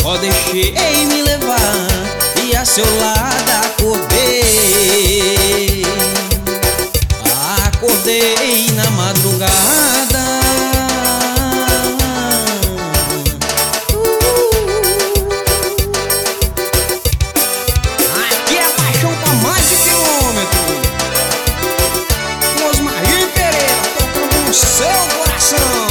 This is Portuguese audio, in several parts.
só deixei me levar e a seu lado acordei. Acordei na madrugada. Aqui é paixão pra mais de quilômetro. Osmair Pereira tocando no seu coração.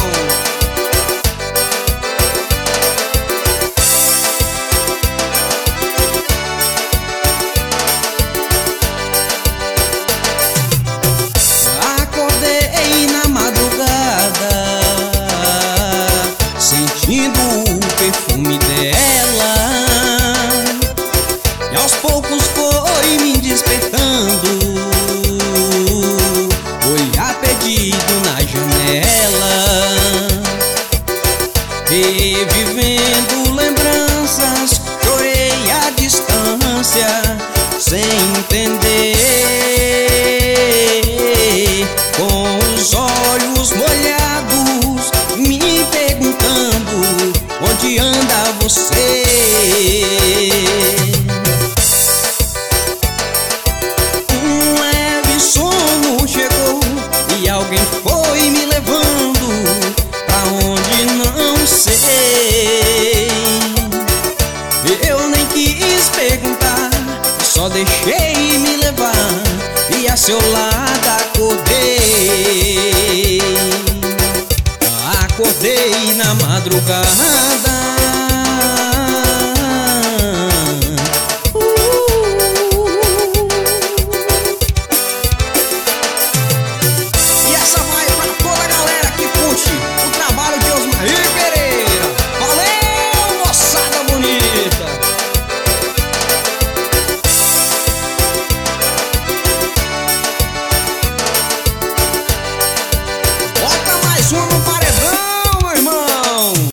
Sentindo o perfume dela, e aos poucos foi me despertando. Olhar perdido na janela, revivendo lembranças, chorei à distância, sem entender, com os olhos molhados, me perguntando onde anda você. Um leve sono chegou e alguém foi me levando pra onde não sei. Eu nem quis perguntar, só deixei me levar e a seu lado acordei. Acordei na madrugada.